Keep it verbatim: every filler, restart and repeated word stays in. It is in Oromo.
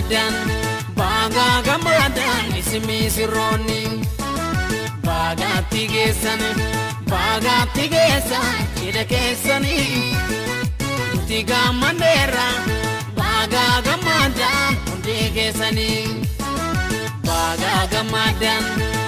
gamadan baga gamadan ismi sirroni baga tigesan baga tigesan ida kesani tiga mandera baga gamadan undi kesani baga gamadan